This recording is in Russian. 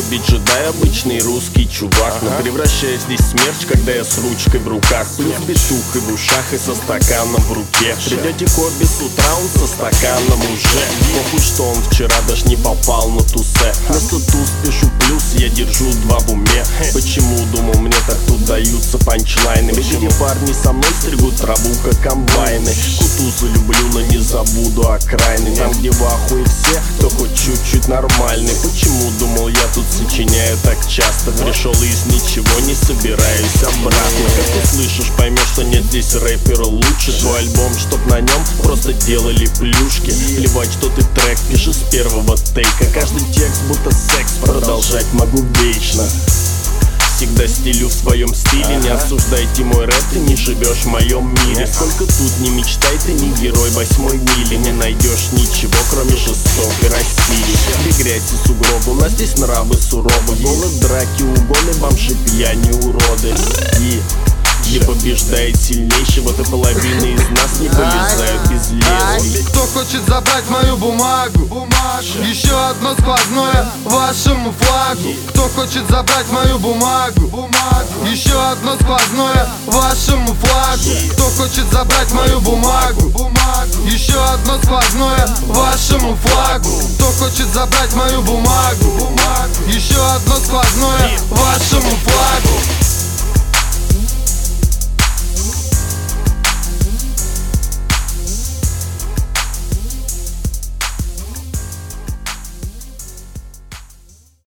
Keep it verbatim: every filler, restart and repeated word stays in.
бить джедай, обычный русский чувак, но превращаюсь здесь в смерч, когда я с ручкой в руках. Плюс битухой в ушах и со стаканом в руке. Придете к Коби с утра, он со стаканом уже. Похуй, что он вчера даже не попал на тусе. Вместо туз пишу плюс, я держу два в уме. Почему, думал, мне так тут даются панчлайны? Ведь эти парни со мной стригут траву, как комбайны. Кутузы люблю, но не забуду окраины. Там, где в ахуе все, кто хоть чуть-чуть нормальный. Почему, думал, я тут сочиняю так часто? Пришел и из ничего не собираюсь обратно. Как ты слышишь, поймешь, что нет здесь рэпера лучше. Твой альбом, чтоб на нем просто делали плюшки. Плевать, что ты трек пишешь с первого тейка. Каждый текст будто секс, продолжать могу вечно. Всегда стилю в своем стиле. Не осуждайте мой рэп, ты не живешь в моем мире. Сколько тут не мечтай, ты не герой восьмой мили. Не найдешь ничего, кроме жестокой России. Где грязь и сугробы, у нас здесь нравы суровы. Голод, драки, угоны, бомжи, пьяни, уроды. И где побеждает сильнейший, вот и половина из нас не полезают без лезвий. Кто хочет забрать мою бумагу? Бумажа. Еще одно сквозное вашему флагу. Кто хочет забрать мою бумагу? Бумагу. Еще одно сквозное вашему флагу. Кто хочет забрать мою бумагу? Бумагу. Еще одно сквозное вашему флагу. Кто хочет забрать мою бумагу? Бумагу. Еще одно сквозное